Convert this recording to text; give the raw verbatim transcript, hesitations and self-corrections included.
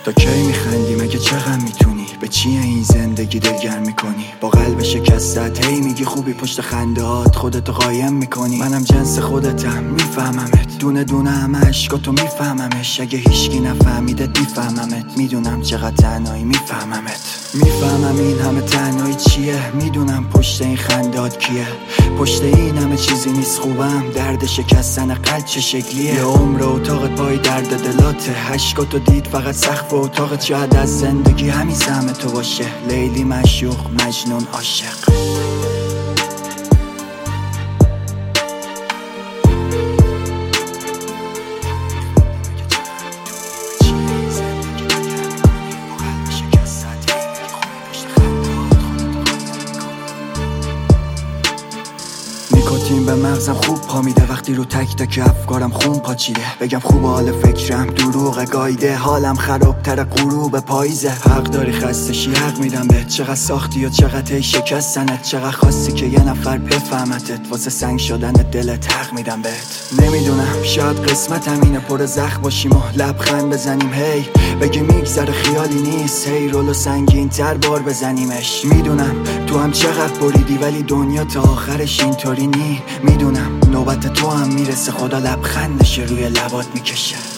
تا کی میخندی مگه چقدر میتونی؟ به چیه این زندگی دلگرم میکنی؟ با قلب شکستت هی میگی خوبی، پشت خنده هات خودتو قایم میکنی. منم جنس خودتم میفهممت، دونه دونه همه عشقاتو میفهممش. اگه هیچکی نفهمیدت میفهممت، میدونم چقدر تنهایی میفهممت. میفهمم این همه تنهایی چیه، میدونم پشت این خندات کیه. پشت این همه چیزی نیست خوبم، درد شکستن قلب چه شکلیه. یه عمر اتاقت پای درد دلاته، عشقاتو دید فقط سقف اتاقت. شاید از زندگی همین سهم تو باشه، لیلی معشوق مجنون عاشق. نیکوتین به مغزم خوب پا میده، وقتی رو تک تک افکارم خون پاچیده. بگم خوب حال فکرم دروغ گایده، حالم خرابتر غروب پاییزه. حق داری خستشی حق میدم بهت، چقدر ساختی و چقدر هی شکستنت. چقدر خواستی که یه نفر بفهمتت، واسه سنگ شدن دلت حق میدم بهت. نمیدونم شاید قسمتم اینه پر زخم باشیم و لبخند بزنیم. هی بگی میگذره خیالی نیست، هی رولو سنگین تر بار بزنیمش. میدونم تو هم چقدر بریدی ولی دنیا تا آخرش اینطوری نی. میدونم نوبت تو هم میرسه، خدا لبخندش روی لبات میکشه.